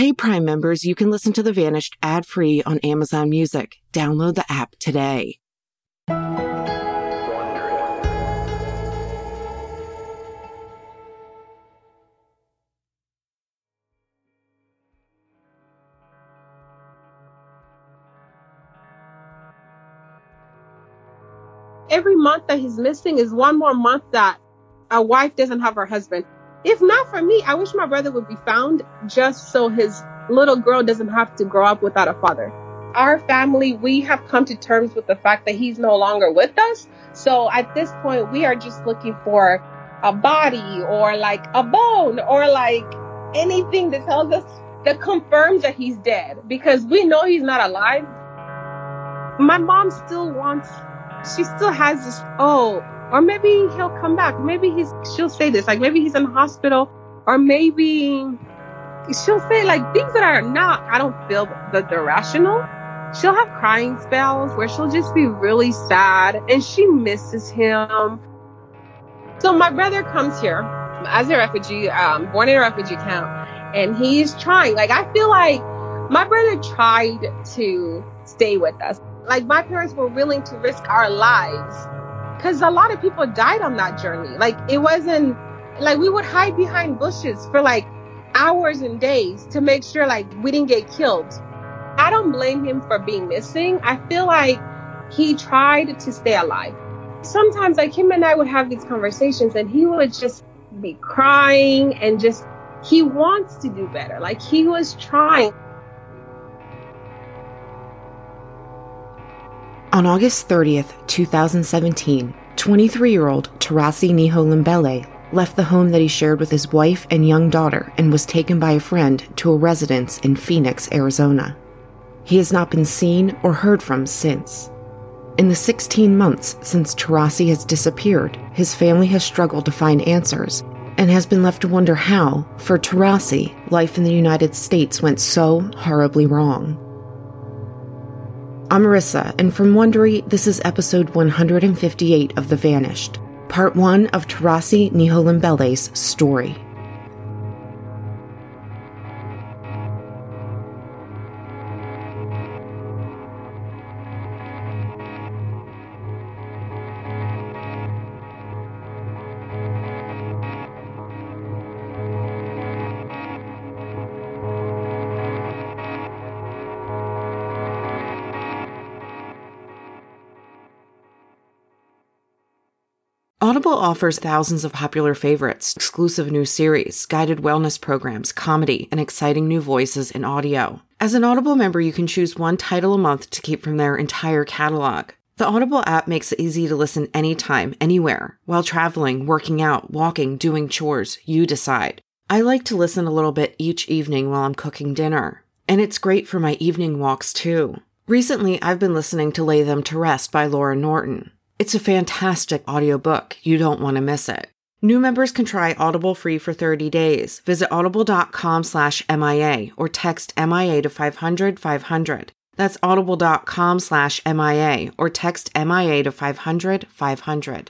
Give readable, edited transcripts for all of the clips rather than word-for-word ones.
Hey Prime members, you can listen to The Vanished ad-free on Amazon Music. Download the app today. Every month that he's missing is one more month that a wife doesn't have her husband. If not for me, I wish my brother would be found just so his little girl doesn't have to grow up without a father. Our family, we have come to terms with the fact that he's no longer with us. So at this point, we are just looking for a body or like a bone or like anything that tells us, that confirms that he's dead, because we know he's not alive. My mom she still has this, or maybe he'll come back. Maybe she'll say this, like maybe he's in the hospital, or maybe she'll say like things that are not, I don't feel that they're rational. She'll have crying spells where she'll just be really sad and she misses him. So my brother comes here as a refugee, born in a refugee camp, and he's trying, like I feel like my brother tried to stay with us. Like my parents were willing to risk our lives because a lot of people died on that journey. Like it wasn't like we would hide behind bushes for like hours and days to make sure like we didn't get killed. I don't blame him for being missing. I feel like he tried to stay alive. Sometimes like him and I would have these conversations and he would just be crying and just, he wants to do better. Like he was trying. On August 30th, 2017, 23-year-old Tarasi Niho-Limbele left the home that he shared with his wife and young daughter and was taken by a friend to a residence in Phoenix, Arizona. He has not been seen or heard from since. In the 16 months since Tarasi has disappeared, his family has struggled to find answers and has been left to wonder how, for Tarasi, life in the United States went so horribly wrong. I'm Marissa, and from Wondery, this is episode 158 of The Vanished, part 1 of Tarasi Niho-Limbele's story. Audible offers thousands of popular favorites, exclusive new series, guided wellness programs, comedy, and exciting new voices in audio. As an Audible member, you can choose one title a month to keep from their entire catalog. The Audible app makes it easy to listen anytime, anywhere, while traveling, working out, walking, doing chores. You decide. I like to listen a little bit each evening while I'm cooking dinner. And it's great for my evening walks, too. Recently, I've been listening to Lay Them to Rest by Laura Norton. It's a fantastic audiobook. You don't want to miss it. New members can try Audible free for 30 days. Visit audible.com/MIA or text MIA to 500-500. That's audible.com/MIA or text MIA to 500-500.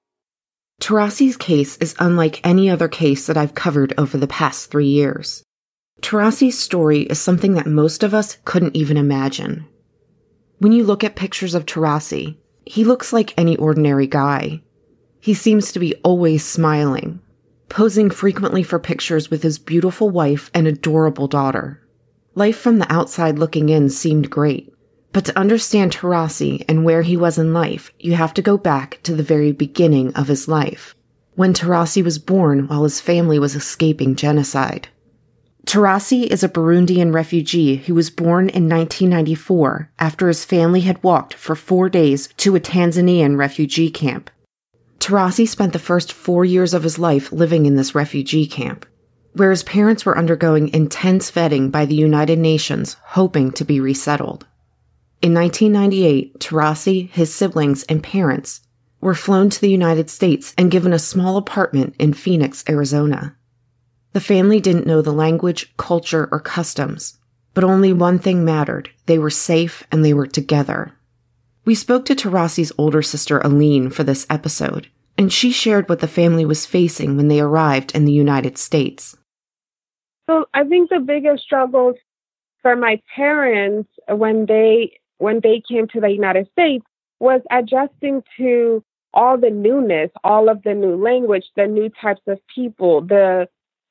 Tarasi's case is unlike any other case that I've covered over the past 3 years. Tarasi's story is something that most of us couldn't even imagine. When you look at pictures of Tarasi, he looks like any ordinary guy. He seems to be always smiling, posing frequently for pictures with his beautiful wife and adorable daughter. Life from the outside looking in seemed great, but to understand Tarasi and where he was in life, you have to go back to the very beginning of his life, when Tarasi was born while his family was escaping genocide. Tarasi is a Burundian refugee who was born in 1994 after his family had walked for 4 days to a Tanzanian refugee camp. Tarasi spent the first 4 years of his life living in this refugee camp, where his parents were undergoing intense vetting by the United Nations, hoping to be resettled. In 1998, Tarasi, his siblings, and parents were flown to the United States and given a small apartment in Phoenix, Arizona. The family didn't know the language, culture, or customs, but only one thing mattered. They were safe and they were together. We spoke to Tarasi's older sister Aline for this episode, and she shared what the family was facing when they arrived in the United States. So I think the biggest struggles for my parents when they came to the United States was adjusting to all the newness, all of the new language, the new types of people, the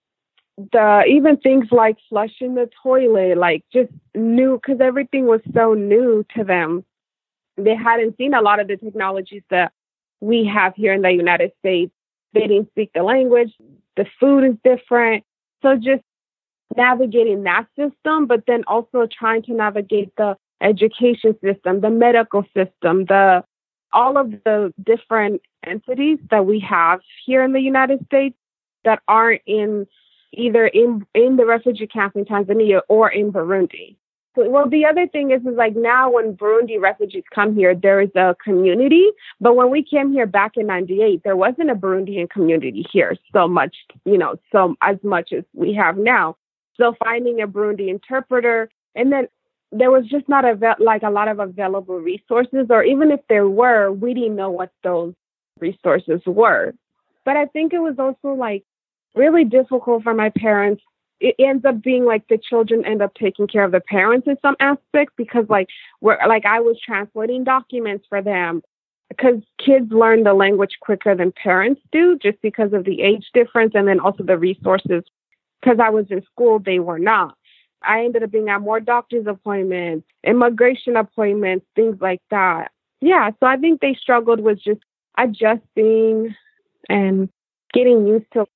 even things like flushing the toilet, like just new, because everything was so new to them. They hadn't seen a lot of the technologies that we have here in the United States. They didn't speak the language. The food is different. So just navigating that system, but then also trying to navigate the education system, the medical system, all of the different entities that we have here in the United States that aren't either in the refugee camp in Tanzania or in Burundi. Well, the other thing is like now when Burundi refugees come here, there is a community. But when we came here back in 98, there wasn't a Burundian community here so much, so as much as we have now. So finding a Burundi interpreter, and then there was just not a lot of available resources, or even if there were, we didn't know what those resources were. But I think it was also like really difficult for my parents. It ends up being like the children end up taking care of the parents in some aspects, because I was translating documents for them, because kids learn the language quicker than parents do just because of the age difference, and then also the resources. Because I was in school, they were not. I ended up being at more doctor's appointments, immigration appointments, things like that. Yeah, so I think they struggled with just adjusting and getting used to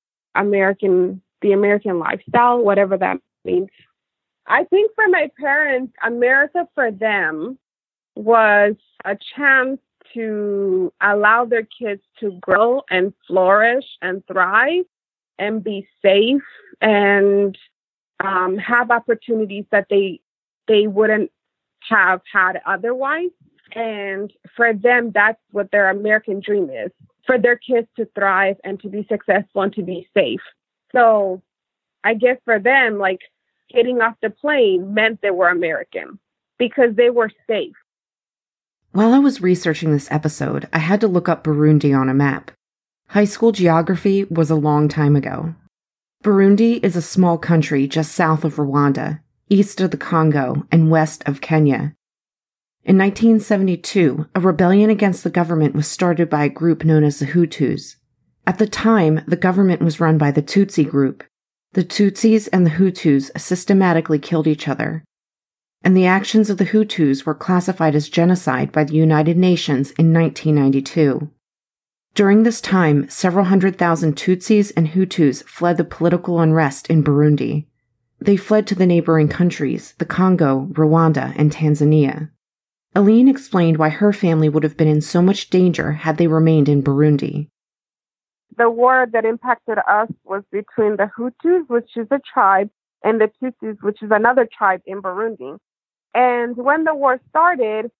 the American lifestyle, whatever that means. I think for my parents, America for them was a chance to allow their kids to grow and flourish and thrive and be safe and have opportunities that they wouldn't have had otherwise. And for them, that's what their American dream is, for their kids to thrive and to be successful and to be safe. So I guess for them, like getting off the plane meant they were American because they were safe. While I was researching this episode, I had to look up Burundi on a map. High school geography was a long time ago. Burundi is a small country just south of Rwanda, east of the Congo, and west of Kenya. In 1972, a rebellion against the government was started by a group known as the Hutus. At the time, the government was run by the Tutsi group. The Tutsis and the Hutus systematically killed each other, and the actions of the Hutus were classified as genocide by the United Nations in 1992. During this time, several 100,000 Tutsis and Hutus fled the political unrest in Burundi. They fled to the neighboring countries, the Congo, Rwanda, and Tanzania. Aline explained why her family would have been in so much danger had they remained in Burundi. The war that impacted us was between the Hutus, which is a tribe, and the Tutsis, which is another tribe in Burundi. And when the war started,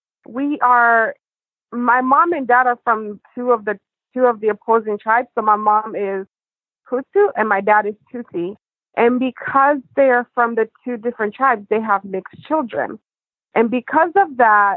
my mom and dad are from two of the opposing tribes. So my mom is Hutu and my dad is Tutsi. And because they are from the two different tribes, they have mixed children. And because of that,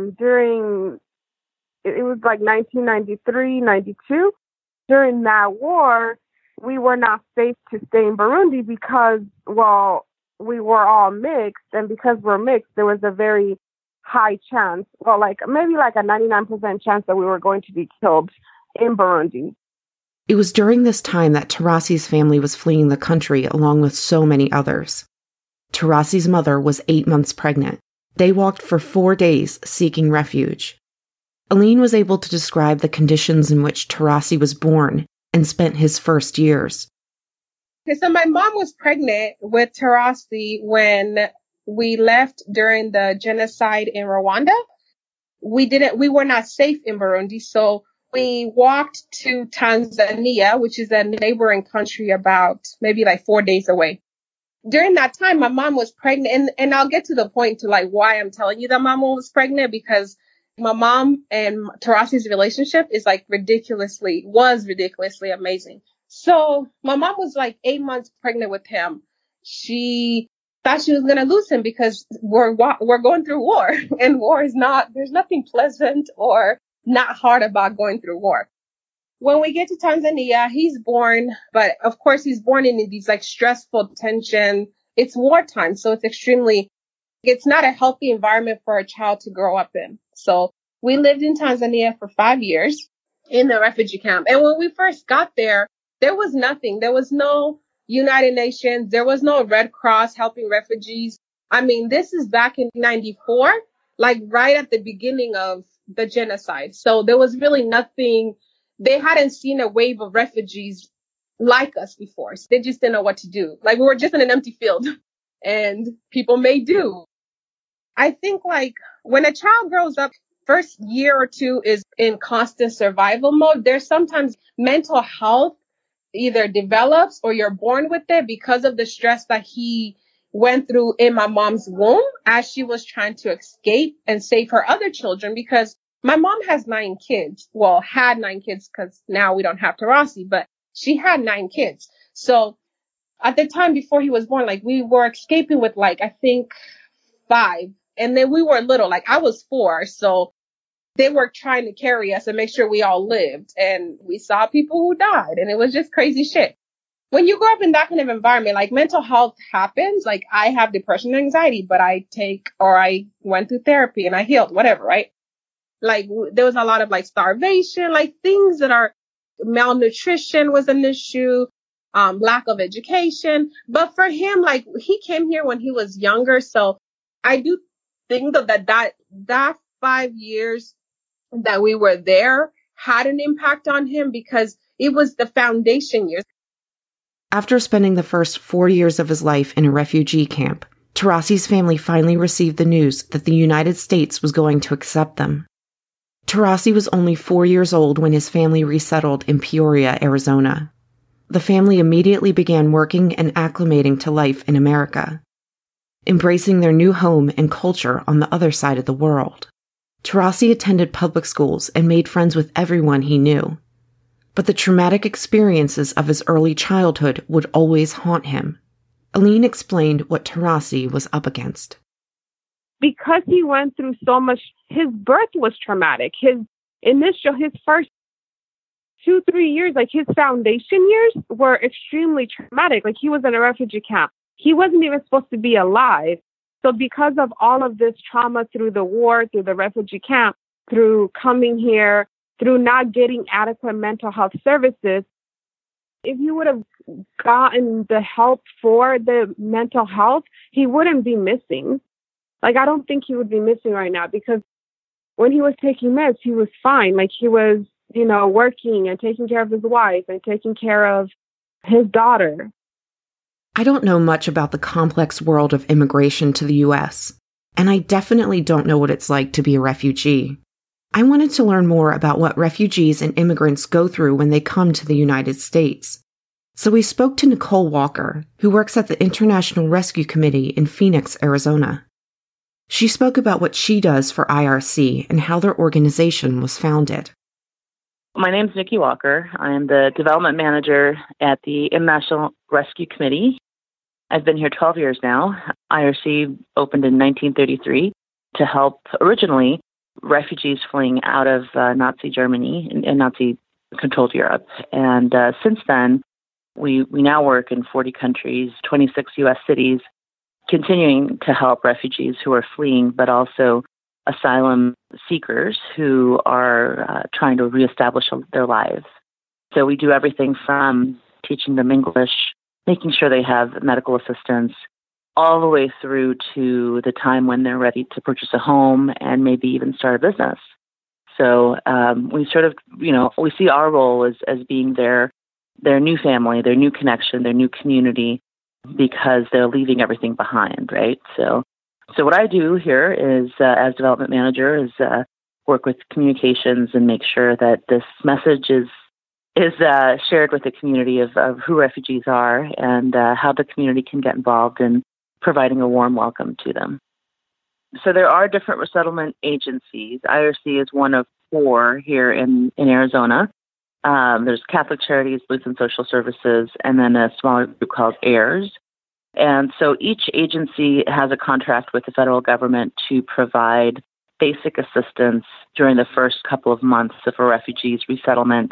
it was like 1993, 92, during that war, we were not safe to stay in Burundi because, we were all mixed. And because we're mixed, there was a very high chance, maybe like a 99% chance that we were going to be killed in Burundi. It was during this time that Tarasi's family was fleeing the country along with so many others. Tarasi's mother was 8 months pregnant. They walked for 4 days seeking refuge. Aline was able to describe the conditions in which Tarasi was born and spent his first years. Okay, so my mom was pregnant with Tarasi when we left during the genocide in Rwanda. We were not safe in Burundi, so we walked to Tanzania, which is a neighboring country about maybe like 4 days away. During that time, my mom was pregnant, and I'll get to the point to like why I'm telling you that my mom was pregnant, because my mom and Tarasi's relationship is ridiculously amazing. So my mom was like 8 months pregnant with him. She thought she was going to lose him because we're going through war, and there's nothing pleasant or not hard about going through war. When we get to Tanzania, he's born, but of course he's born in these like stressful tension. It's wartime, so it's not a healthy environment for a child to grow up in. So we lived in Tanzania for 5 years in the refugee camp. And when we first got there, there was nothing. There was no United Nations. There was no Red Cross helping refugees. I mean, this is back in 94, like right at the beginning of the genocide. So there was really nothing. They hadn't seen a wave of refugees like us before. So they just didn't know what to do. Like we were just in an empty field and people made do. I think like when a child grows up, first year or two is in constant survival mode. There's sometimes mental health either develops or you're born with it because of the stress that he went through in my mom's womb as she was trying to escape and save her other children, because my mom has 9 kids. Well, had 9 kids because now we don't have Tarasi, but she had 9 kids. So at the time before he was born, like we were escaping with like, I think 5. And then we were little, like I was 4. So they were trying to carry us and make sure we all lived. And we saw people who died and it was just crazy shit. When you grow up in that kind of environment, like mental health happens. Like I have depression and anxiety, but I went through therapy and I healed, whatever, right? Like there was a lot of like starvation, like things that are malnutrition was an issue, lack of education. But for him, like he came here when he was younger. So I do think that 5 years that we were there had an impact on him because it was the foundation years. After spending the first 4 years of his life in a refugee camp, Tarasi's family finally received the news that the United States was going to accept them. Tarasi was only 4 years old when his family resettled in Peoria, Arizona. The family immediately began working and acclimating to life in America, embracing their new home and culture on the other side of the world. Tarasi attended public schools and made friends with everyone he knew. But the traumatic experiences of his early childhood would always haunt him. Aline explained what Tarasi was up against. Because he went through so much, his birth was traumatic. His first 2-3 years, like his foundation years were extremely traumatic. Like he was in a refugee camp. He wasn't even supposed to be alive. So because of all of this trauma through the war, through the refugee camp, through coming here, through not getting adequate mental health services, if he would have gotten the help for the mental health, he wouldn't be missing. Like, I don't think he would be missing right now because when he was taking meds, he was fine. Like he was, working and taking care of his wife and taking care of his daughter. I don't know much about the complex world of immigration to the U.S., and I definitely don't know what it's like to be a refugee. I wanted to learn more about what refugees and immigrants go through when they come to the United States. So we spoke to Nicole Walker, who works at the International Rescue Committee in Phoenix, Arizona. She spoke about what she does for IRC and how their organization was founded. My name is Nikki Walker. I am the development manager at the International Rescue Committee. I've been here 12 years now. IRC opened in 1933 to help originally refugees fleeing out of Nazi Germany and Nazi-controlled Europe. And since then, we now work in 40 countries, 26 U.S. cities, continuing to help refugees who are fleeing, but also asylum seekers who are trying to reestablish their lives. So we do everything from teaching them English, making sure they have medical assistance, all the way through to the time when they're ready to purchase a home and maybe even start a business. So we sort of, we see our role as being their new family, their new connection, their new community, because they're leaving everything behind, right? So what I do here is, as development manager, is work with communications and make sure that this message is shared with the community of who refugees are and how the community can get involved in providing a warm welcome to them. So there are different resettlement agencies. IRC is one of 4 here in Arizona. There's Catholic Charities, Lutheran Social Services, and then a smaller group called AIRS. And so each agency has a contract with the federal government to provide basic assistance during the first couple of months of a refugee's resettlement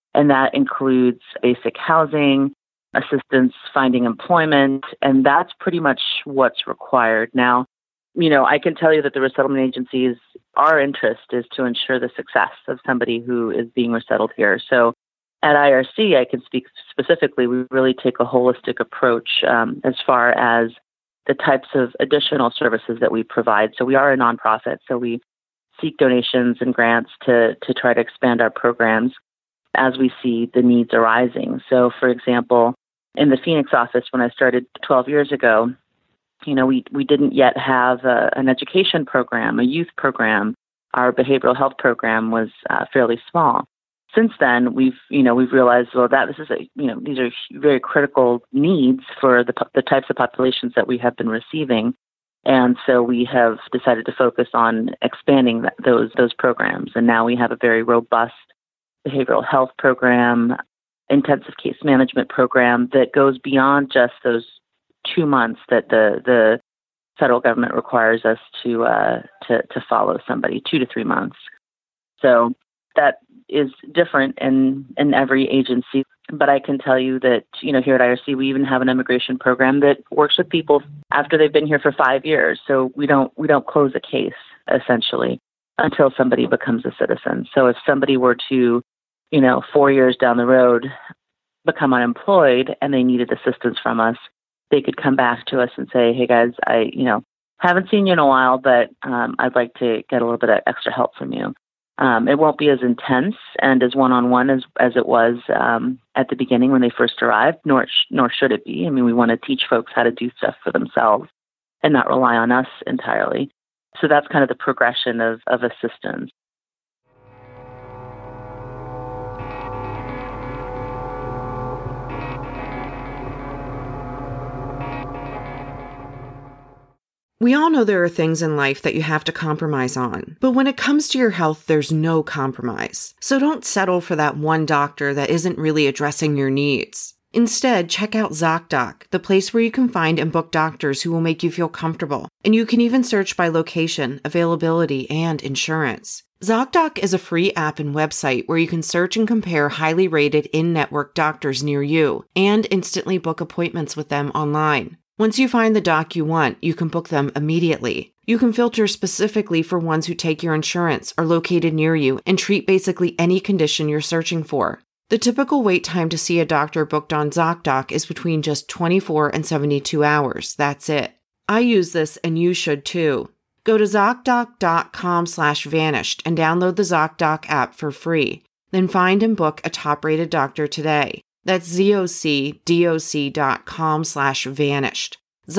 And that includes basic housing, assistance finding employment, and that's pretty much what's required. Now, I can tell you that the resettlement agencies, our interest is to ensure the success of somebody who is being resettled here. So at IRC, I can speak specifically, we really take a holistic approach as far as the types of additional services that we provide. So we are a nonprofit, so we seek donations and grants to try to expand our programs as we see the needs arising. So, for example, in the Phoenix office, when I started 12 years ago, we didn't yet have an education program, a youth program. Our behavioral health program was fairly small. Since then, we've realized, these are very critical needs for the types of populations that we have been receiving. And so we have decided to focus on expanding those programs. And now we have a very robust behavioral health program, intensive case management program that goes beyond just those 2 months that the federal government requires us to follow somebody, 2 to 3 months. So that is different in every agency. But I can tell you that, here at IRC, we even have an immigration program that works with people after they've been here for 5 years. So we don't close a case, essentially, until somebody becomes a citizen. So if somebody were to, 4 years down the road, become unemployed and they needed assistance from us, they could come back to us and say, hey, guys, I, haven't seen you in a while, but I'd like to get a little bit of extra help from you. It won't be as intense and as one-on-one as it was at the beginning when they first arrived, nor should it be. I mean, we want to teach folks how to do stuff for themselves and not rely on us entirely. So that's kind of the progression of assistance. We all know there are things in life that you have to compromise on, but when it comes to your health, there's no compromise. So don't settle for that one doctor that isn't really addressing your needs. Instead, check out ZocDoc, the place where you can find and book doctors who will make you feel comfortable, and you can even search by location, availability, and insurance. ZocDoc is a free app and website where you can search and compare highly rated in-network doctors near you, and instantly book appointments with them online. Once you find the doc you want, you can book them immediately. You can filter specifically for ones who take your insurance, are located near you, and treat basically any condition you're searching for. The typical wait time to see a doctor booked on ZocDoc is between just 24 and 72 hours. That's it. I use this and you should too. Go to ZocDoc.com/vanished and download the ZocDoc app for free. Then find and book a top-rated doctor today. That's ZocDoc.com/vanished.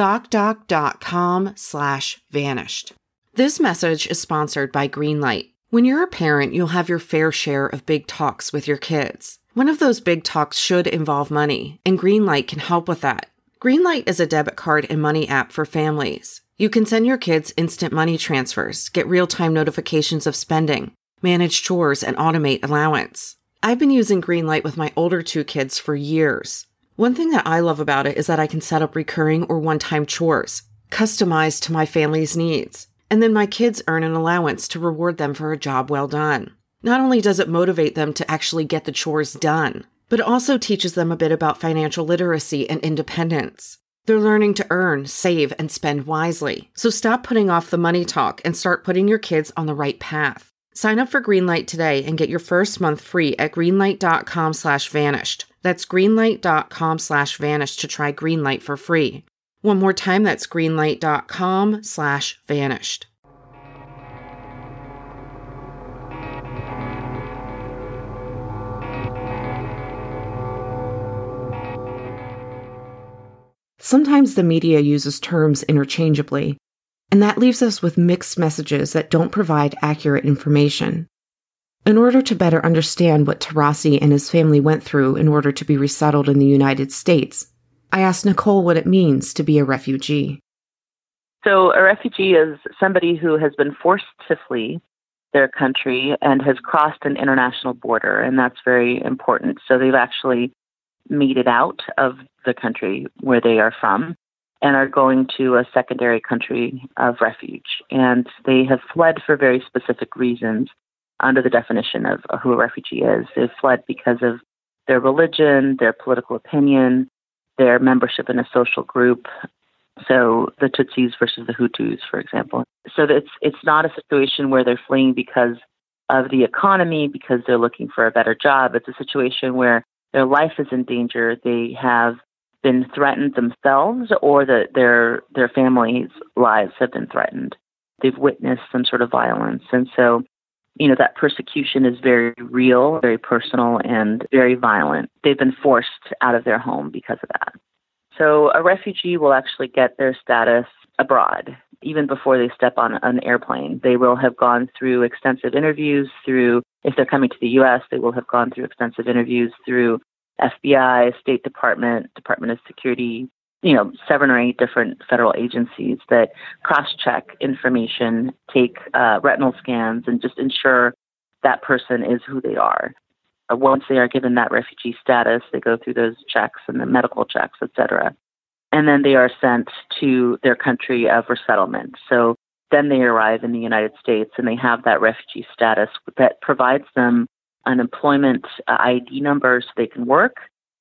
ZocDoc.com/vanished. This message is sponsored by Greenlight. When you're a parent, you'll have your fair share of big talks with your kids. One of those big talks should involve money, and Greenlight can help with that. Greenlight is a debit card and money app for families. You can send your kids instant money transfers, get real-time notifications of spending, manage chores, and automate allowance. I've been using Greenlight with my older 2 kids for years. One thing that I love about it is that I can set up recurring or one-time chores, customized to my family's needs. And then my kids earn an allowance to reward them for a job well done. Not only does it motivate them to actually get the chores done, but it also teaches them a bit about financial literacy and independence. They're learning to earn, save, and spend wisely. So stop putting off the money talk and start putting your kids on the right path. Sign up for Greenlight today and get your first month free at greenlight.com/vanished. That's greenlight.com/vanished to try Greenlight for free. One more time, that's greenlight.com/vanished. Sometimes the media uses terms interchangeably, and that leaves us with mixed messages that don't provide accurate information. In order to better understand what Taurasi and his family went through in order to be resettled in the United States, I asked Nicole what it means to be a refugee. So a refugee is somebody who has been forced to flee their country and has crossed an international border, and that's very important. So they've actually made it out of the country where they are from and are going to a secondary country of refuge. And they have fled for very specific reasons. under the definition of who a refugee is. They've fled because of their religion, their political opinion, their membership in a social group. So the Tutsis versus the Hutus, for example. So it's not a situation where they're fleeing because of the economy, because they're looking for a better job. It's a situation where their life is in danger. They have been threatened themselves, or that their families' lives have been threatened. They've witnessed some sort of violence. And so, that persecution is very real, very personal, and very violent. They've been forced out of their home because of that. So a refugee will actually get their status abroad, even before they step on an airplane. They will have gone through extensive interviews if they're coming to the U.S., they will have gone through extensive interviews through FBI, State Department, Department of Security, 7 or 8 different federal agencies that cross-check information, take retinal scans, and just ensure that person is who they are. Once they are given that refugee status, they go through those checks and the medical checks, et cetera. And then they are sent to their country of resettlement. So then they arrive in the United States and they have that refugee status that provides them an employment ID number so they can work.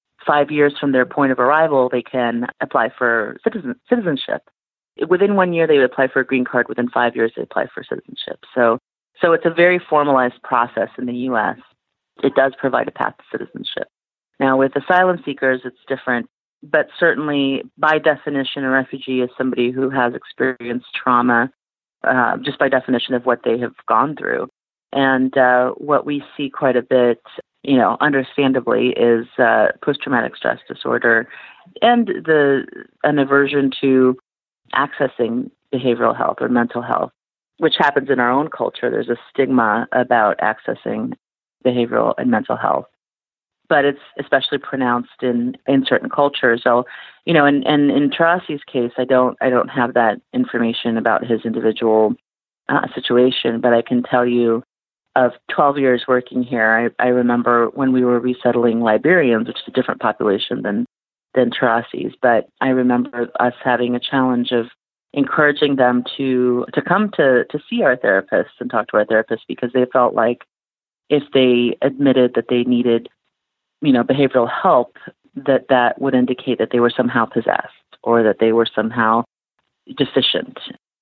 5 years from their point of arrival, they can apply for citizenship. Within 1 year, they would apply for a green card. Within 5 years, they apply for citizenship. So it's a very formalized process in the U.S. It does provide a path to citizenship. Now, with asylum seekers, it's different. But certainly, by definition, a refugee is somebody who has experienced trauma, just by definition of what they have gone through. And what we see quite a bit, understandably, is post-traumatic stress disorder and an aversion to accessing behavioral health or mental health, which happens in our own culture. There's a stigma about accessing behavioral and mental health, but it's especially pronounced in certain cultures. So, and in Tarasi's case, I don't have that information about his individual situation, but I can tell you of 12 years working here, I remember when we were resettling Liberians, which is a different population than Tarasi's, but I remember us having a challenge of encouraging them to come to see our therapists and talk to our therapists, because they felt like if they admitted that they needed, behavioral help, that would indicate that they were somehow possessed or that they were somehow deficient,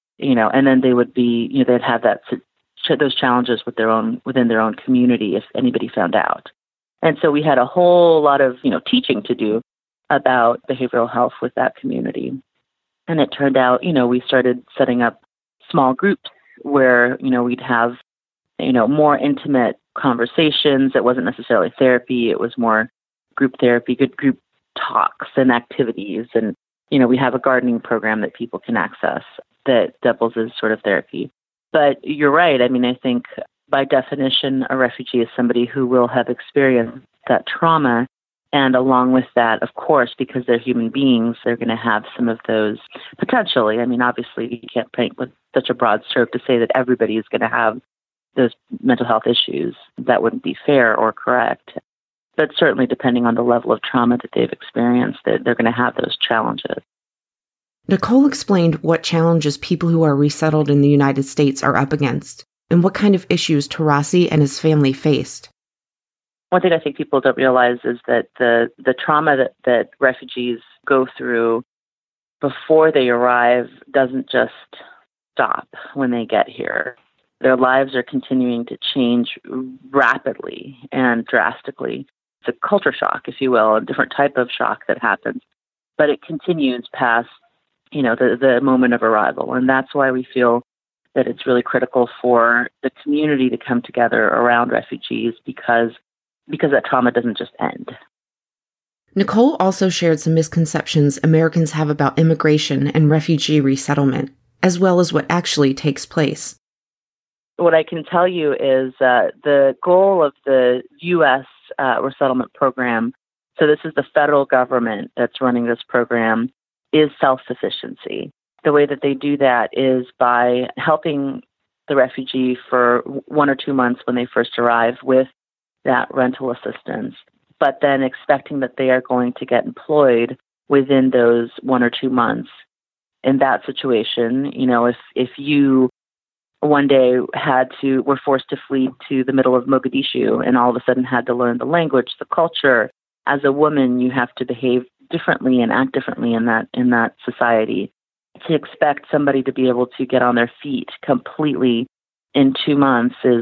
and then they would be, they'd have those challenges within their own community if anybody found out. And so we had a whole lot of, teaching to do about behavioral health with that community. And it turned out, we started setting up small groups where, we'd have, more intimate conversations. It wasn't necessarily therapy. It was more group therapy, good group talks and activities. And, we have a gardening program that people can access that doubles as sort of therapy. But you're right. I mean, I think by definition, a refugee is somebody who will have experienced that trauma. And along with that, of course, because they're human beings, they're going to have some of those potentially. I mean, obviously, you can't paint with such a broad stroke to say that everybody is going to have those mental health issues. That wouldn't be fair or correct. But certainly, depending on the level of trauma that they've experienced, they're going to have those challenges. Nicole explained what challenges people who are resettled in the United States are up against and what kind of issues Tarasi and his family faced. One thing I think people don't realize is that the trauma that refugees go through before they arrive doesn't just stop when they get here. Their lives are continuing to change rapidly and drastically. It's a culture shock, if you will, a different type of shock that happens. But it continues past the moment of arrival. And that's why we feel that it's really critical for the community to come together around refugees because that trauma doesn't just end. Nicole also shared some misconceptions Americans have about immigration and refugee resettlement, as well as what actually takes place. What I can tell you is the goal of the U.S. Resettlement Program, so this is the federal government that's running this program, is self-sufficiency. The way that they do that is by helping the refugee for 1 or 2 months when they first arrive with that rental assistance, but then expecting that they are going to get employed within those 1 or 2 months. In that situation, if you one day were forced to flee to the middle of Mogadishu and all of a sudden had to learn the language, the culture. As a woman, you have to behave differently and act differently in that society. To expect somebody to be able to get on their feet completely in 2 months is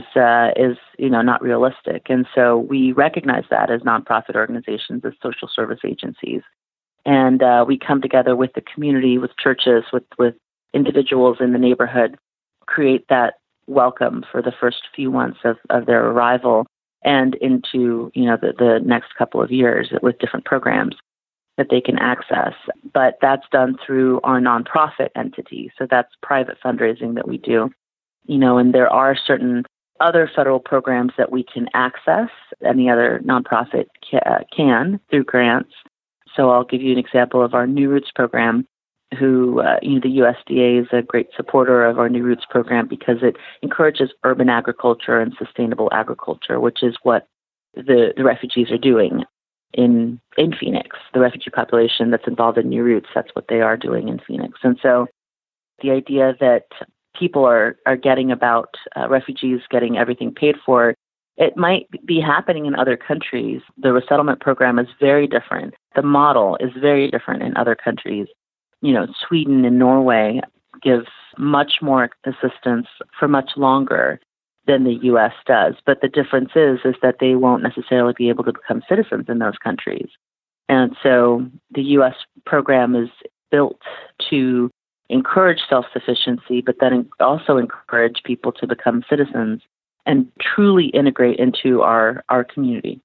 not realistic. And so we recognize that as nonprofit organizations, as social service agencies. And we come together with the community, with churches, with individuals in the neighborhood, create that welcome for the first few months of their arrival and into, the next couple of years with different programs that they can access. But that's done through our nonprofit entity. So that's private fundraising that we do, and there are certain other federal programs that we can access. Any other nonprofit can through grants. So I'll give you an example of our New Roots program, who, the USDA is a great supporter of our New Roots program because it encourages urban agriculture and sustainable agriculture, which is what the refugees are doing in Phoenix. The refugee population that's involved in New Roots, that's what they are doing in Phoenix. And so the idea that people are getting about refugees getting everything paid for, it might be happening in other countries. The resettlement program is very different. The model is very different in other countries. Sweden and Norway give much more assistance for much longer than the U.S. does. But the difference is that they won't necessarily be able to become citizens in those countries. And so the U.S. program is built to encourage self-sufficiency, but then also encourage people to become citizens and truly integrate into our community.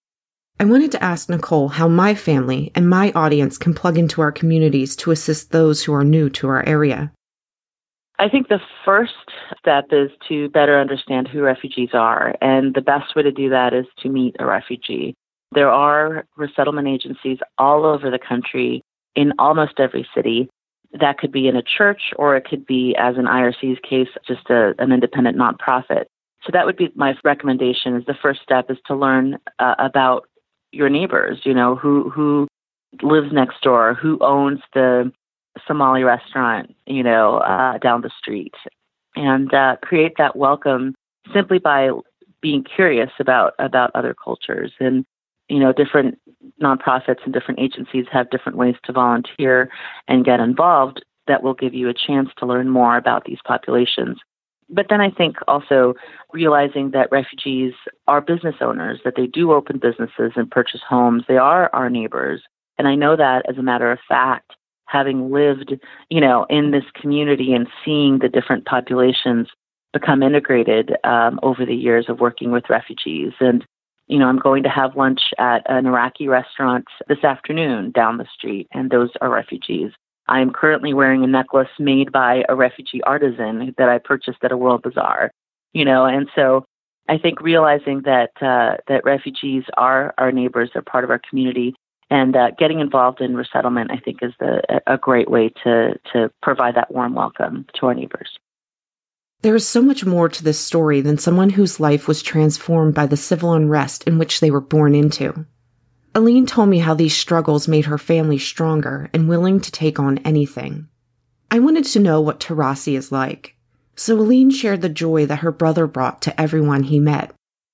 I wanted to ask Nicole how my family and my audience can plug into our communities to assist those who are new to our area. I think the first step is to better understand who refugees are, and the best way to do that is to meet a refugee. There are resettlement agencies all over the country in almost every city. That could be in a church, or it could be, as in IRC's case, just an independent nonprofit. So that would be my recommendation. Is the first step is to learn about your neighbors. Who lives next door, who owns the Somali restaurant, down the street, and create that welcome simply by being curious about other cultures. And different nonprofits and different agencies have different ways to volunteer and get involved that will give you a chance to learn more about these populations. But then I think also realizing that refugees are business owners, that they do open businesses and purchase homes. They are our neighbors. And I know that as a matter of fact, having lived, in this community and seeing the different populations become integrated over the years of working with refugees. And, I'm going to have lunch at an Iraqi restaurant this afternoon down the street, and those are refugees. I am currently wearing a necklace made by a refugee artisan that I purchased at a World Bazaar, and so I think realizing that refugees are our neighbors, they're part of our community, and getting involved in resettlement, I think, is a great way to provide that warm welcome to our neighbors. There is so much more to this story than someone whose life was transformed by the civil unrest in which they were born into. Aline told me how these struggles made her family stronger and willing to take on anything. I wanted to know what Taurasi is like, so Aline shared the joy that her brother brought to everyone he met.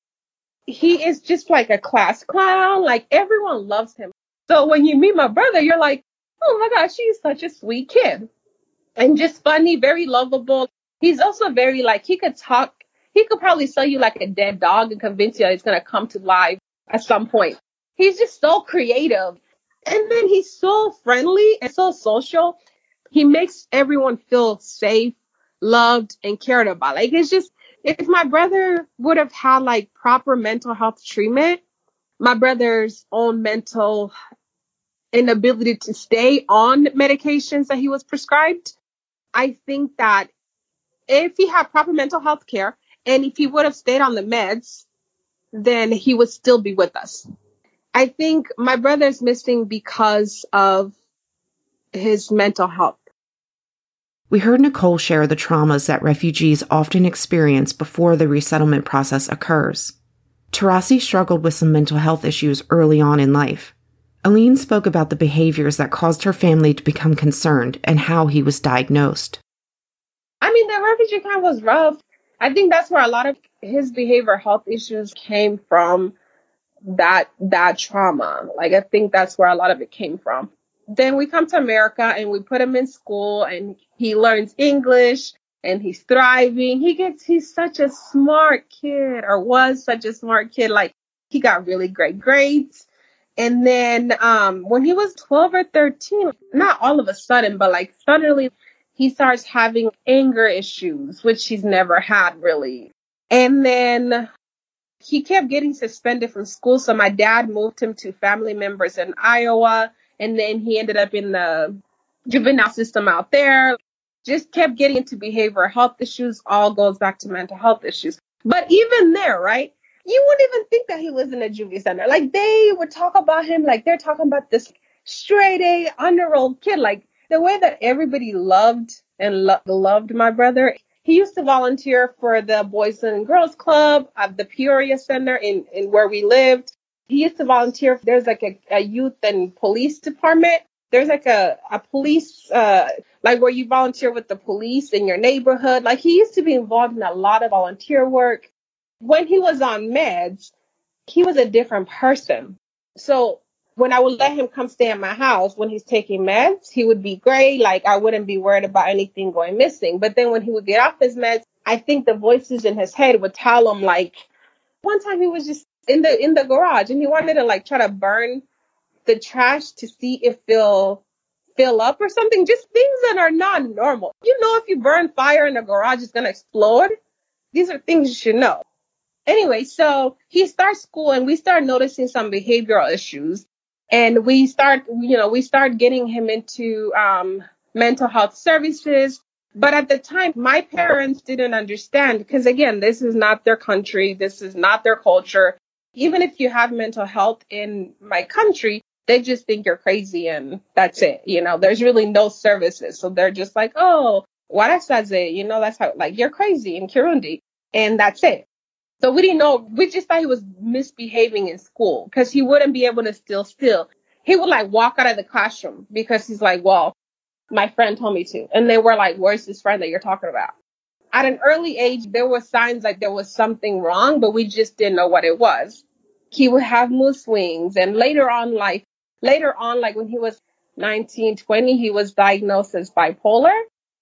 He is just like a class clown. Like, everyone loves him. So when you meet my brother, you're like, oh my gosh, he's such a sweet kid. And just funny, very lovable. He's also very, he could talk. He could probably sell you like a dead dog and convince you that it's going to come to life at some point. He's just so creative. And then he's so friendly and so social. He makes everyone feel safe, loved, and cared about. It's just, if my brother would have had proper mental health treatment, my brother's own mental inability to stay on medications that he was prescribed, I think that if he had proper mental health care and if he would have stayed on the meds, then he would still be with us. I think my brother's missing because of his mental health. We heard Nicole share the traumas that refugees often experience before the resettlement process occurs. Taurasi struggled with some mental health issues early on in life. Aline spoke about the behaviors that caused her family to become concerned and how he was diagnosed. I mean, the refugee camp was rough. I think that's where a lot of his behavioral health issues came from, that trauma. Like, I think that's where a lot of it came from. Then we come to America and we put him in school and he learns English and he's thriving. He's such a smart kid, or was such a smart kid. Like, he got really great grades. And then when he was 12 or 13, not all of a sudden, but like suddenly he starts having anger issues, which he's never had really. And then he kept getting suspended from school. So my dad moved him to family members in Iowa. And then he ended up in the juvenile system out there. Just kept getting into behavioral health issues. All goes back to mental health issues. But even there, right? You wouldn't even think that he was in a juvie center. Like, they would talk about him like they're talking about this straight A honor-roll kid. Like, the way that everybody loved and loved my brother. He used to volunteer for the Boys and Girls Club at the Peoria Center in where we lived. He used to volunteer. There's like a youth and police department. There's like a police, like where you volunteer with the police in your neighborhood. Like, he used to be involved in a lot of volunteer work. When he was on meds, he was a different person. So when I would let him come stay at my house when he's taking meds, he would be great. Like, I wouldn't be worried about anything going missing. But then when he would get off his meds, I think the voices in his head would tell him, like, one time he was just in the garage and he wanted to like try to burn the trash to see if it'll fill up or something. Just things that are not normal. You know, if you burn fire in a garage, it's going to explode. These are things you should know. Anyway, so he starts school and we start noticing some behavioral issues. And we start getting him into mental health services. But at the time, my parents didn't understand because, again, this is not their country. This is not their culture. Even if you have mental health in my country, they just think you're crazy and that's it. You know, there's really no services. So they're just like, oh, warasaze, you know, that's how, like, you're crazy in Kirundi. And that's it. So we didn't know. We just thought he was misbehaving in school because he wouldn't be able to still. He would like walk out of the classroom because he's like, well, my friend told me to. And they were like, where's this friend that you're talking about? At an early age, there were signs like there was something wrong, but we just didn't know what it was. He would have mood swings. And later on, like when he was 19, 20, he was diagnosed as bipolar.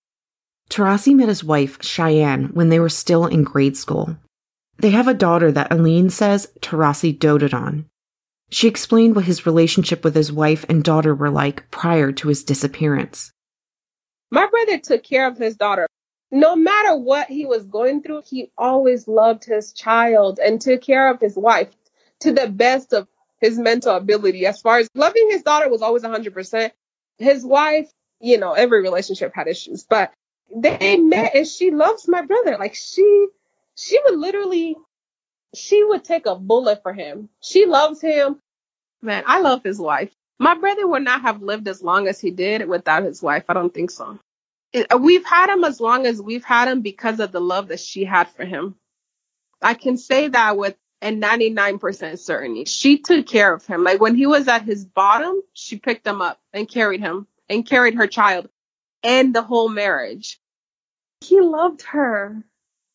Taurasi met his wife, Cheyenne, when they were still in grade school. They have a daughter that Aline says Taurasi doted on. She explained what his relationship with his wife and daughter were like prior to his disappearance. My brother took care of his daughter. No matter what he was going through, he always loved his child and took care of his wife to the best of his mental ability. As far as loving his daughter was always 100%. His wife, you know, every relationship had issues, but they met and she loves my brother. Like she would take a bullet for him. She loves him. Man, I love his wife. My brother would not have lived as long as he did without his wife. I don't think so. We've had him as long as we've had him because of the love that she had for him. I can say that with a 99% certainty. She took care of him. Like when he was at his bottom, she picked him up and carried him and carried her child and the whole marriage. He loved her.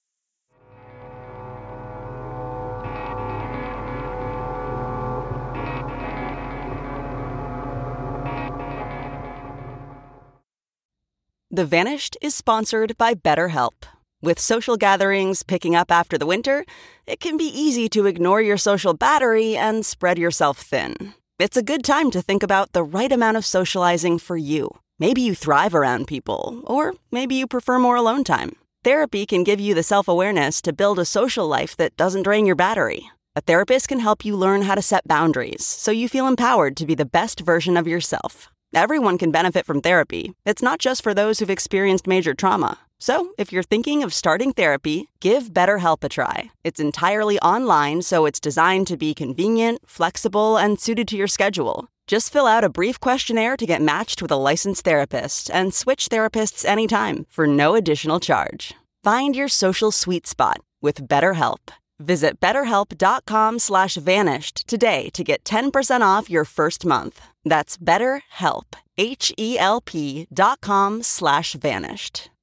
The Vanished is sponsored by BetterHelp. With social gatherings picking up after the winter, it can be easy to ignore your social battery and spread yourself thin. It's a good time to think about the right amount of socializing for you. Maybe you thrive around people, or maybe you prefer more alone time. Therapy can give you the self-awareness to build a social life that doesn't drain your battery. A therapist can help you learn how to set boundaries so you feel empowered to be the best version of yourself. Everyone can benefit from therapy. It's not just for those who've experienced major trauma. So, if you're thinking of starting therapy, give BetterHelp a try. It's entirely online, so it's designed to be convenient, flexible, and suited to your schedule. Just fill out a brief questionnaire to get matched with a licensed therapist and switch therapists anytime for no additional charge. Find your social sweet spot with BetterHelp. Visit BetterHelp.com/vanished today to get 10% off your first month. That's BetterHelp, HELP.com/vanished.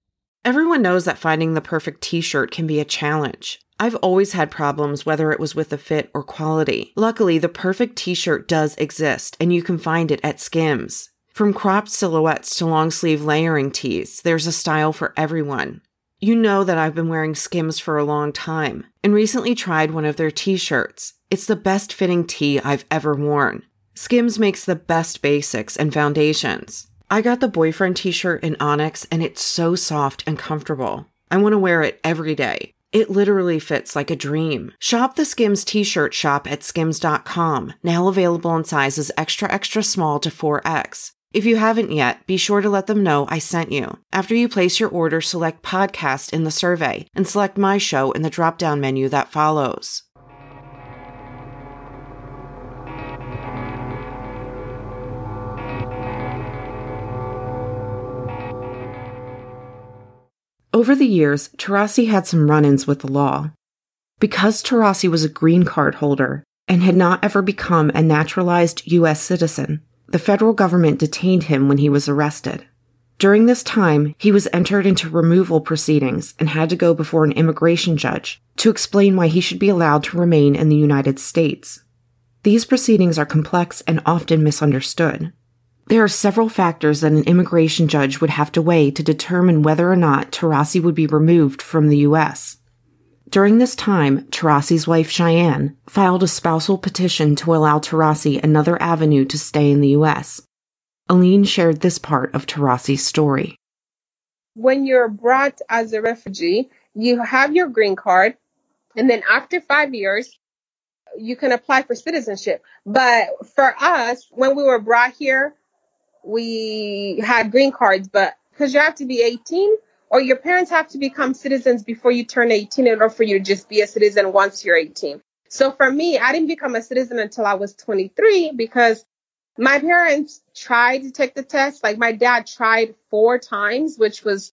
Everyone knows that finding the perfect t-shirt can be a challenge. I've always had problems whether it was with the fit or quality. Luckily, the perfect t-shirt does exist, and you can find it at Skims. From cropped silhouettes to long-sleeve layering tees, there's a style for everyone. You know that I've been wearing Skims for a long time, and recently tried one of their t-shirts. It's the best fitting tee I've ever worn. Skims makes the best basics and foundations. I got the boyfriend t-shirt in onyx, and it's so soft and comfortable. I want to wear it every day. It literally fits like a dream. Shop the Skims t-shirt shop at skims.com, now available in sizes extra small to 4X. If you haven't yet, be sure to let them know I sent you. After you place your order, select podcast in the survey and select my show in the drop-down menu that follows. Over the years, Taurasi had some run-ins with the law. Because Taurasi was a green card holder and had not ever become a naturalized U.S. citizen, the federal government detained him when he was arrested. During this time, he was entered into removal proceedings and had to go before an immigration judge to explain why he should be allowed to remain in the United States. These proceedings are complex and often misunderstood. There are several factors that an immigration judge would have to weigh to determine whether or not Taurasi would be removed from the U.S. During this time, Taurasi's wife Cheyenne filed a spousal petition to allow Taurasi another avenue to stay in the U.S. Aline shared this part of Taurasi's story. When you're brought as a refugee, you have your green card, and then after 5 years, you can apply for citizenship. But for us, when we were brought here, we had green cards, but because you have to be 18 or your parents have to become citizens before you turn 18 in order for you to just be a citizen once you're 18. So for me, I didn't become a citizen until I was 23 because my parents tried to take the test. Like my dad tried 4 times, which was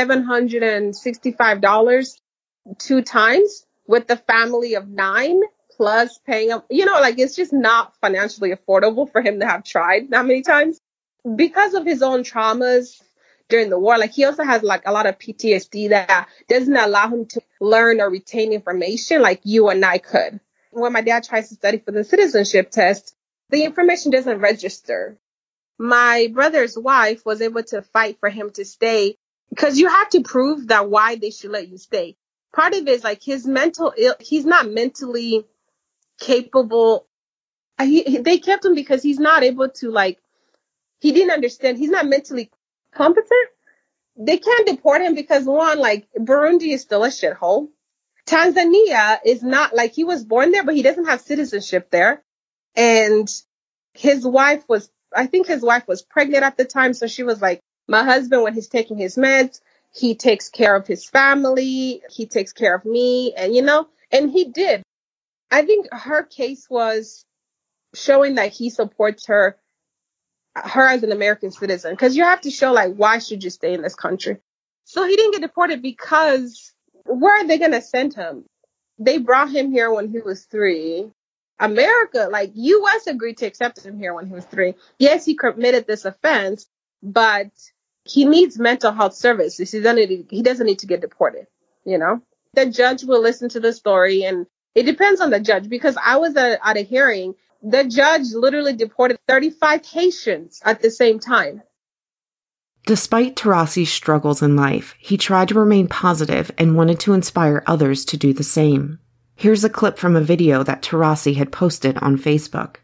$765 2 times with the family of 9 plus paying up. Like it's just not financially affordable for him to have tried that many times. Because of his own traumas during the war, like he also has like a lot of PTSD that doesn't allow him to learn or retain information like you and I could. When my dad tries to study for the citizenship test, the information doesn't register. My brother's wife was able to fight for him to stay because you have to prove that why they should let you stay. Part of it is like he's not mentally capable. They kept him because he's not able to he didn't understand. He's not mentally competent. They can't deport him because Burundi is still a shithole. Tanzania is not he was born there, but he doesn't have citizenship there. And his wife was pregnant at the time. So she was like, my husband, when he's taking his meds, he takes care of his family. He takes care of me. And, and he did. I think her case was showing that he supports her as an American citizen, because you have to show why should you stay in this country? So he didn't get deported because where are they going to send him? They brought him here when he was 3. America, U.S. agreed to accept him here when he was 3. Yes, he committed this offense, but he needs mental health services. He doesn't need to get deported, The judge will listen to the story, and it depends on the judge, because I was at a hearing. The judge literally deported 35 Haitians at the same time. Despite Taurasi's struggles in life, he tried to remain positive and wanted to inspire others to do the same. Here's a clip from a video that Taurasi had posted on Facebook.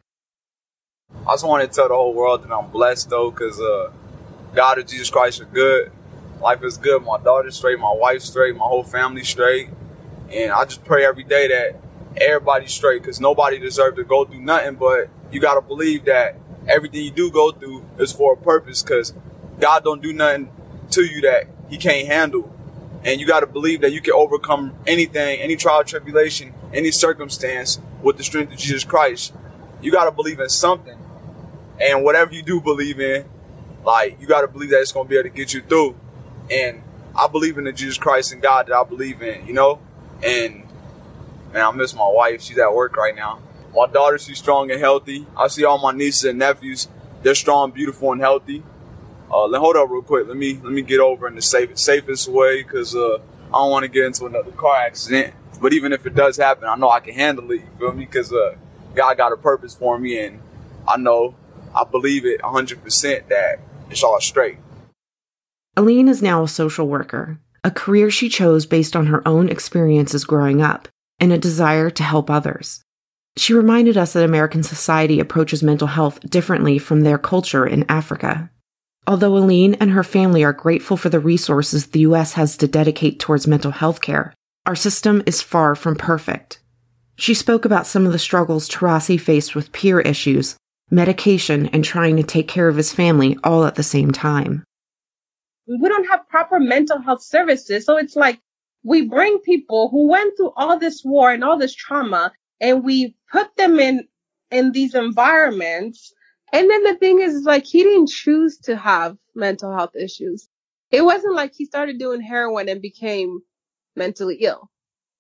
I just want to tell the whole world that I'm blessed, though, because God and Jesus Christ are good. Life is good. My daughter's straight, my wife's straight, my whole family's straight. And I just pray every day that everybody's straight, because nobody deserves to go through nothing, but you got to believe that everything you do go through is for a purpose, because God don't do nothing to you that he can't handle. And you got to believe that you can overcome anything, any trial, tribulation, any circumstance with the strength of Jesus Christ. You got to believe in something. And whatever you do believe in, you got to believe that it's going to be able to get you through. And I believe in the Jesus Christ and God that I believe in, And man, I miss my wife. She's at work right now. My daughter, she's strong and healthy. I see all my nieces and nephews. They're strong, beautiful, and healthy. Hold up real quick. Let me get over in the safest way, because I don't want to get into another car accident. But even if it does happen, I know I can handle it. You feel me? Because God got a purpose for me, and I believe it 100% that it's all straight. Aline is now a social worker, a career she chose based on her own experiences growing up and a desire to help others. She reminded us that American society approaches mental health differently from their culture in Africa. Although Aline and her family are grateful for the resources the U.S. has to dedicate towards mental health care, our system is far from perfect. She spoke about some of the struggles Taurasi faced with peer issues, medication, and trying to take care of his family all at the same time. We don't have proper mental health services. So it's like we bring people who went through all this war and all this trauma, and we put them in these environments. And then the thing is, like, he didn't choose to have mental health issues. It wasn't like he started doing heroin and became mentally ill.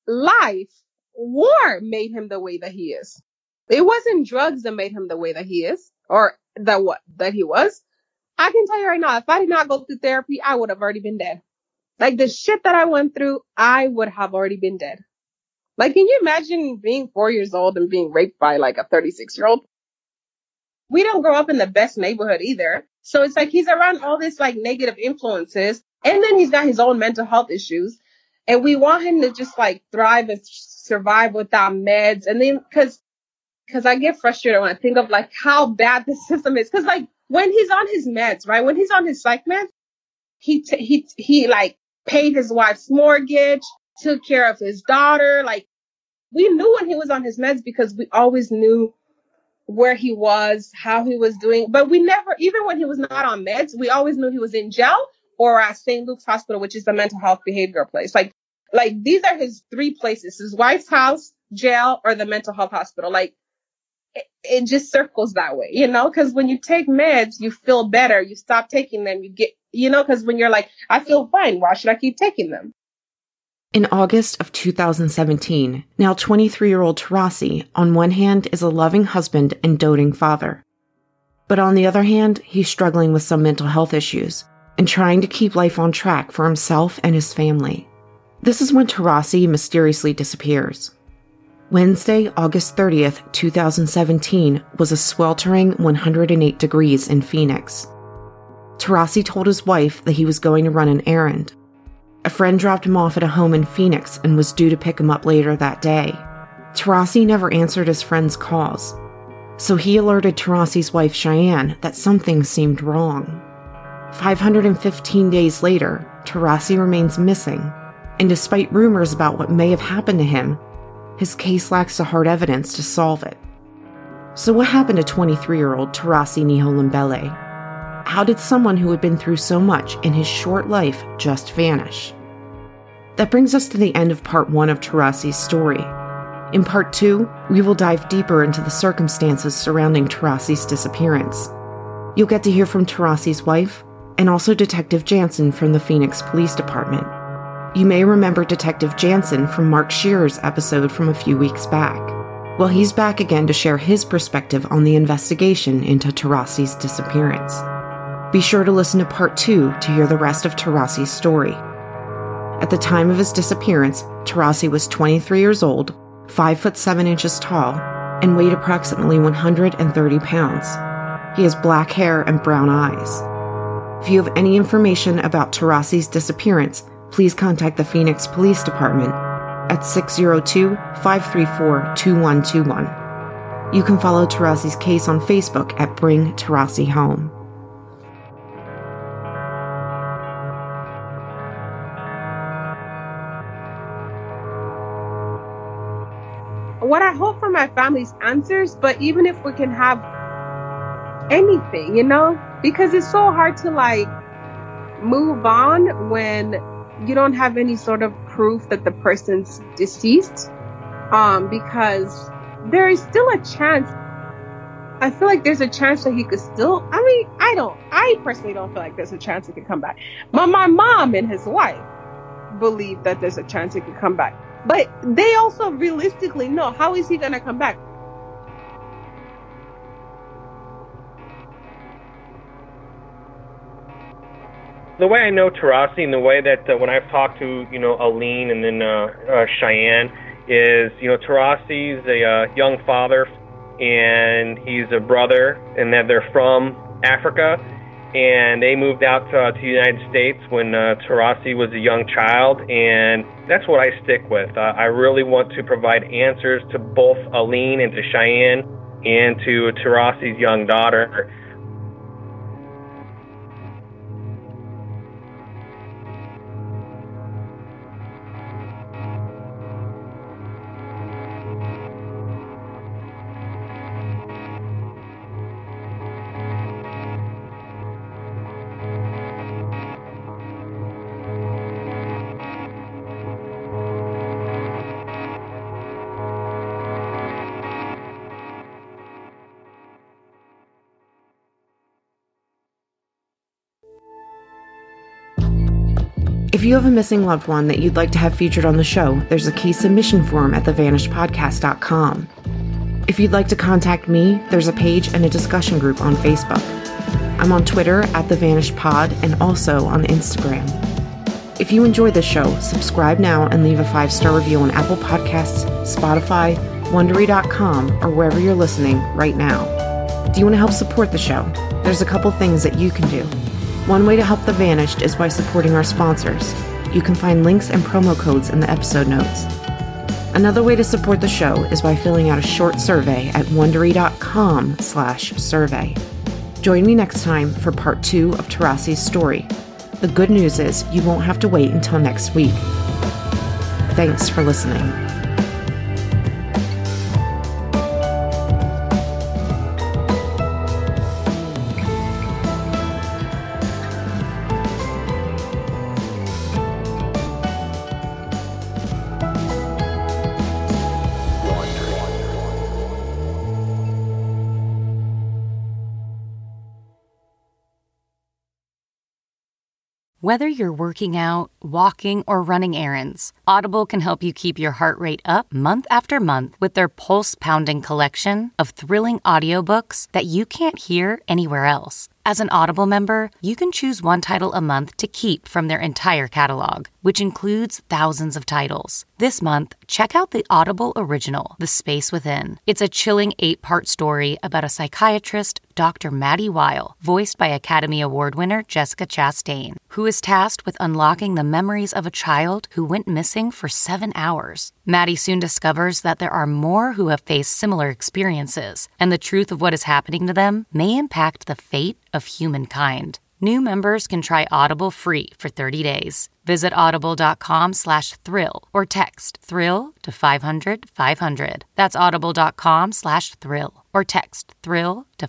War made him the way that he is. It wasn't drugs that made him the way that he is, or that he was. I can tell you right now, if I did not go through therapy, I would have already been dead. Like, the shit that I went through, I would have already been dead. Like, can you imagine being 4 years old and being raped by like a 36-year-old? We don't grow up in the best neighborhood either. So it's like he's around all this like negative influences, and then he's got his own mental health issues, and we want him to just like thrive and survive without meds. And then because I get frustrated when I think of like how bad the system is. Because like when he's on his meds, right? When he's on his psych meds, he like paid his wife's mortgage, took care of his daughter. Like, we knew when he was on his meds because we always knew where he was, how he was doing. But we never, even when he was not on meds, we always knew he was in jail or at St. Luke's Hospital, which is the mental health behavioral place. Like these are his three places: his wife's house, jail, or the mental health hospital. Like, it just circles that way, you know, because when you take meds, you feel better. You stop taking them, you get, you know, because when you're like, I feel fine, why should I keep taking them? In August of 2017, now 23-year-old Taurasi, on one hand, is a loving husband and doting father. But on the other hand, he's struggling with some mental health issues and trying to keep life on track for himself and his family. This is when Taurasi mysteriously disappears. Wednesday, August 30th, 2017, was a sweltering 108 degrees in Phoenix. Taurasi told his wife that he was going to run an errand. A friend dropped him off at a home in Phoenix and was due to pick him up later that day. Taurasi never answered his friend's calls, so he alerted Taurasi's wife Cheyenne that something seemed wrong. 515 days later, Taurasi remains missing, and despite rumors about what may have happened to him, his case lacks the hard evidence to solve it. So what happened to 23-year-old Taurasi Niholembele? How did someone who had been through so much in his short life just vanish? That brings us to the end of part 1 of Taurasi's story. In part 2, we will dive deeper into the circumstances surrounding Taurasi's disappearance. You'll get to hear from Taurasi's wife and also Detective Jansen from the Phoenix Police Department. You may remember Detective Jansen from Mark Shearer's episode from a few weeks back. Well, he's back again to share his perspective on the investigation into Taurasi's disappearance. Be sure to listen to part 2 to hear the rest of Taurasi's story. At the time of his disappearance, Taurasi was 23 years old, 5 foot 7 inches tall, and weighed approximately 130 pounds. He has black hair and brown eyes. If you have any information about Taurasi's disappearance, please contact the Phoenix Police Department at 602-534-2121. You can follow Taurasi's case on Facebook at Bring Taurasi Home. What I hope for my family's answers, but even if we can have anything, you know, because it's so hard to like move on when you don't have any sort of proof that the person's deceased, because there is still a chance. I feel like there's a chance that he could still, I personally don't feel like there's a chance he could come back. But my mom and his wife believe that there's a chance he could come back. But they also realistically know, how is he going to come back? The way I know Taurasi and the way that when I've talked to, Aline and then Cheyenne is, Taurasi's a young father and he's a brother, and that they're from Africa, and they moved out to the United States when Taurasi was a young child, and that's what I stick with. I really want to provide answers to both Aline and to Cheyenne and to Taurasi's young daughter. If you have a missing loved one that you'd like to have featured on the show, there's a case submission form at thevanishedpodcast.com. If you'd like to contact me, there's a page and a discussion group on Facebook. I'm on Twitter at thevanishedpod and also on Instagram. If you enjoy this show, subscribe now and leave a 5-star review on Apple Podcasts, Spotify, Wondery.com, or wherever you're listening right now. Do you want to help support the show? There's a couple things that you can do. One way to help The Vanished is by supporting our sponsors. You can find links and promo codes in the episode notes. Another way to support the show is by filling out a short survey at Wondery.com/survey. Join me next time for part 2 of Taurasi's story. The good news is you won't have to wait until next week. Thanks for listening. Whether you're working out, walking, or running errands, Audible can help you keep your heart rate up month after month with their pulse-pounding collection of thrilling audiobooks that you can't hear anywhere else. As an Audible member, you can choose one title a month to keep from their entire catalog, which includes thousands of titles. This month, check out the Audible original, The Space Within. It's a chilling 8-part story about a psychiatrist, Dr. Maddie Weil, voiced by Academy Award winner Jessica Chastain, who is tasked with unlocking the memories of a child who went missing for 7 hours. Maddie soon discovers that there are more who have faced similar experiences, and the truth of what is happening to them may impact the fate of humankind. New members can try Audible free for 30 days. Visit audible.com/thrill or text thrill to 500-500. That's audible.com/thrill or text thrill to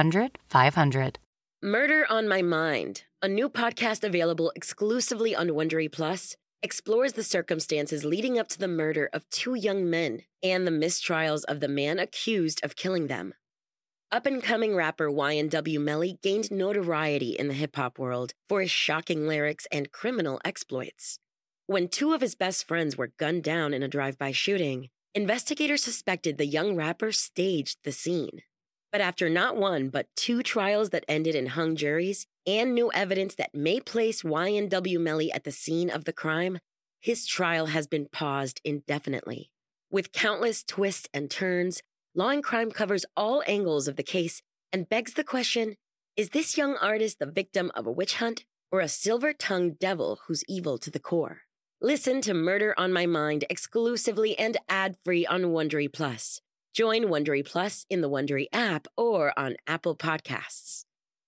500-500. Murder on My Mind, a new podcast available exclusively on Wondery Plus, explores the circumstances leading up to the murder of 2 young men and the mistrials of the man accused of killing them. Up-and-coming rapper YNW Melly gained notoriety in the hip-hop world for his shocking lyrics and criminal exploits. When 2 of his best friends were gunned down in a drive-by shooting, investigators suspected the young rapper staged the scene. But after not 1 but 2 trials that ended in hung juries and new evidence that may place YNW Melly at the scene of the crime, his trial has been paused indefinitely. With countless twists and turns, Law and Crime covers all angles of the case and begs the question, is this young artist the victim of a witch hunt or a silver-tongued devil who's evil to the core? Listen to Murder on My Mind exclusively and ad-free on Wondery Plus. Join Wondery Plus in the Wondery app or on Apple Podcasts.